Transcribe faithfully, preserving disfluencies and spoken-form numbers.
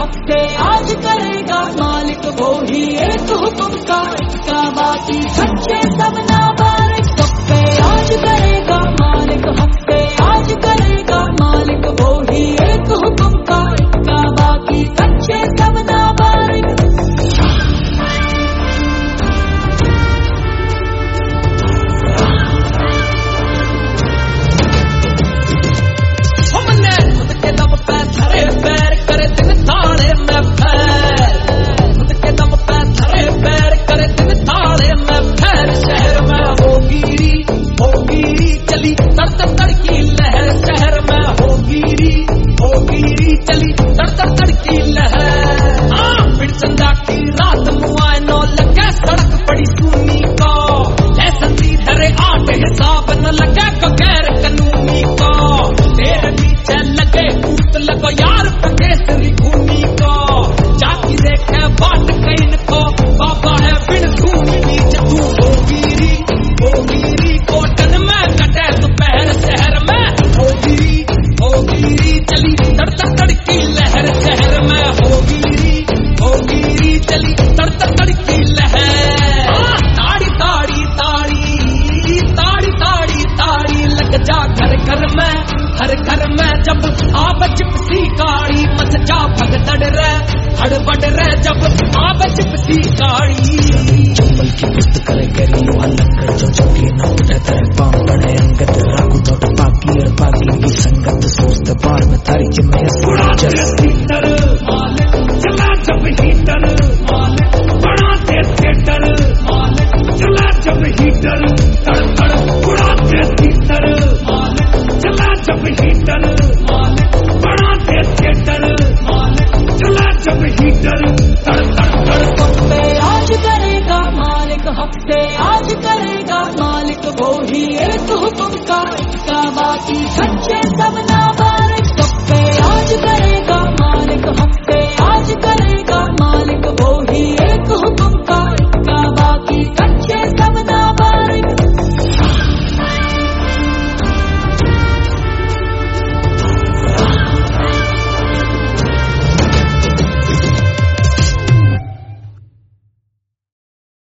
सबके आज करेगा मालिक वो ही एक हुक्म का इसका बाकी खच्चे सब नाबालिग। सबके आज करेगा मालिक सबके आज करेगा मालिक वो ही एक हुक्म का इसका बाकी खच्चे सब नाबालिग। हर घर में जब आब चिपसी काली मच जा भगदड़ रे हड़बड़ रे जब आब चिपसी काली। चंबल की पुस्त करे करी लोहा लंगर जो चौकी न उठे तेरे पाँव बड़े अंगत राखू तो पाकी और पाकी की संगत सोचते बार में थारी जिम्मे